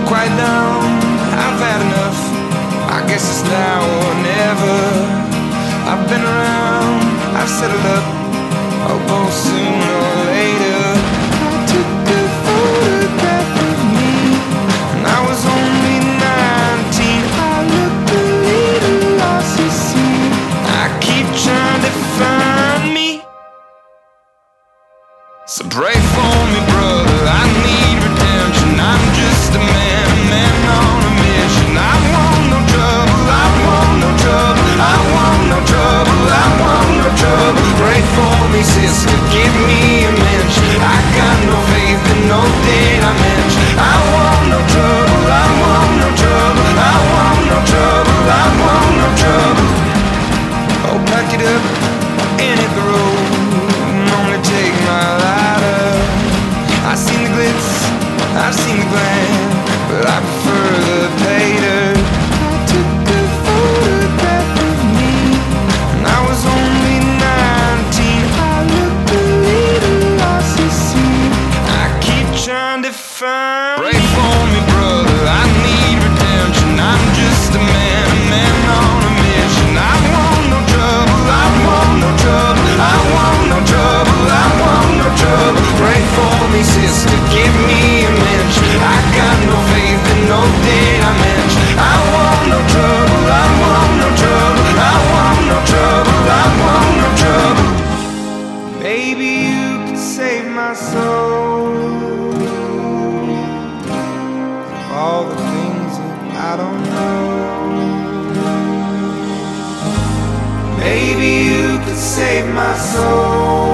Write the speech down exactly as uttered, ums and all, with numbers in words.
quiet down, I've had enough. I guess it's now or never. I've been around, I've settled up. I'll go sooner or later. I took a photograph of me, and I was only nineteen. I looked a little lost, you see. I keep trying to find me. So pray for me, brother, I need redemption. I'm just a man, a man on a mission. I want no trouble, I want no trouble, I want no trouble, I want no trouble. Pray for me, sister, give me a mensch. I got no faith in no data mensch. I want no trouble, I want no trouble, I want no trouble, I want no trouble. Oh, pack it up and hit the road, and only take my lighter. I've seen the glitz, I've seen the glam, but I prefer the pater. I took a photograph of me, and I was only nineteen. I looked a little lost, you see. I keep trying to find. Pray for me, brother, I need redemption. I'm just a man, a man on a mission. I want no trouble, I want no trouble, I want no trouble, I want no trouble. Pray for me, sister, give me a mensch. I got no faith in no data mensch. I want no trouble, I want no trouble, I want no trouble, I want no trouble. Maybe you could save my soul. All the things that I don't know. Maybe you could save my soul.